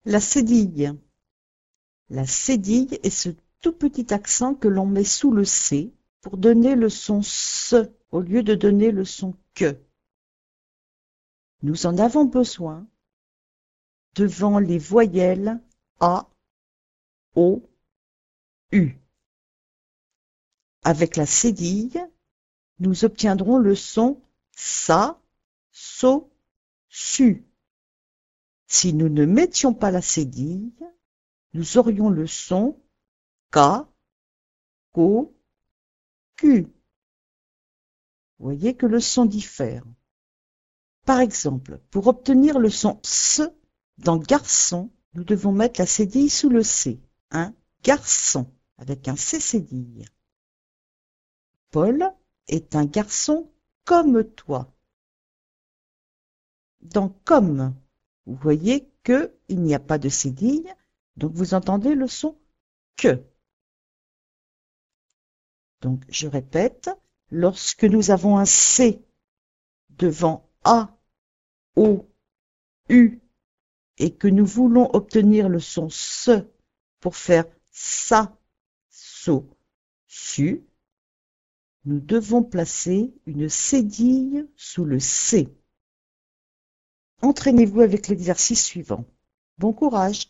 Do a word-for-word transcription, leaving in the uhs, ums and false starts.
La cédille. La cédille est ce tout petit accent que l'on met sous le C pour donner le son S au lieu de donner le son que. Nous en avons besoin devant les voyelles A, O, U. Avec la cédille, nous obtiendrons le son sa, so, su. Si nous ne mettions pas la cédille, nous aurions le son ka, ko, ku. Vous voyez que le son diffère. Par exemple, pour obtenir le son S dans garçon, nous devons mettre la cédille sous le C. Un garçon, avec un C cédille. Paul est un garçon comme toi. Dans comme, vous voyez qu'il n'y a pas de cédille, donc vous entendez le son que. Donc je répète, lorsque nous avons un C devant A, O, U et que nous voulons obtenir le son S pour faire sa, so, su, nous devons placer une cédille sous le C. Entraînez-vous avec l'exercice suivant. Bon courage!